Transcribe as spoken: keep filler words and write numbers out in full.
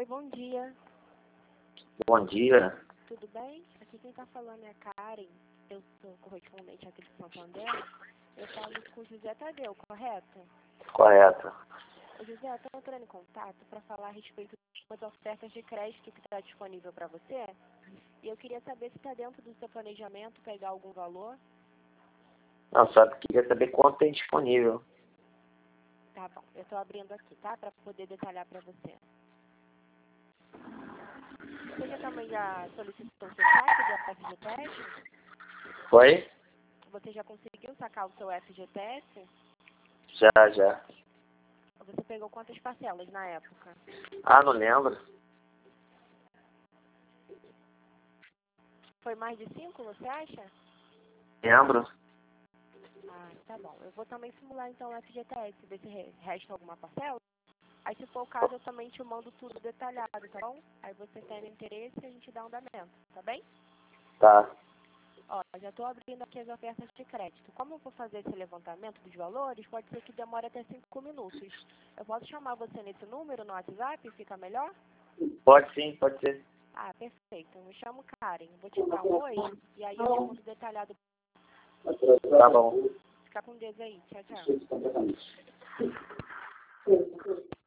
Oi, bom dia. Bom dia. Tudo bem? Aqui quem está falando é a Karen. Eu sou correspondente aqui de Santander. Eu falo com o José Tadeu, correto? Correto. O José, eu estou entrando em contato para falar a respeito das ofertas de crédito que está disponível para você. E eu queria saber se está dentro do seu planejamento pegar algum valor. Não, só queria saber quanto tem disponível. Tá bom, eu estou abrindo aqui, tá? Para poder detalhar para você. Você já também já solicitou o seu saque do F G T S? Foi? Você já conseguiu sacar o seu F G T S? Já, já. Você pegou quantas parcelas na época? Ah, não lembro. Foi mais de cinco, você acha? Lembro. Ah, tá bom. Eu vou também simular então o F G T S, ver se re- resta alguma parcela. Aí se for o caso, eu também te mando tudo detalhado, tá bom? Aí você tem interesse e a gente dá um andamento, tá bem? Tá. Ó, já estou abrindo aqui as ofertas de crédito. Como eu vou fazer esse levantamento dos valores, pode ser que demore até cinco minutos. Eu posso chamar você nesse número no WhatsApp? Fica melhor? Pode sim, pode ser. Ah, perfeito. Eu me chamo Karen. Vou te dar um oi e aí eu te mando detalhado. Tá bom. Fica com Deus aí. Tchau, tchau.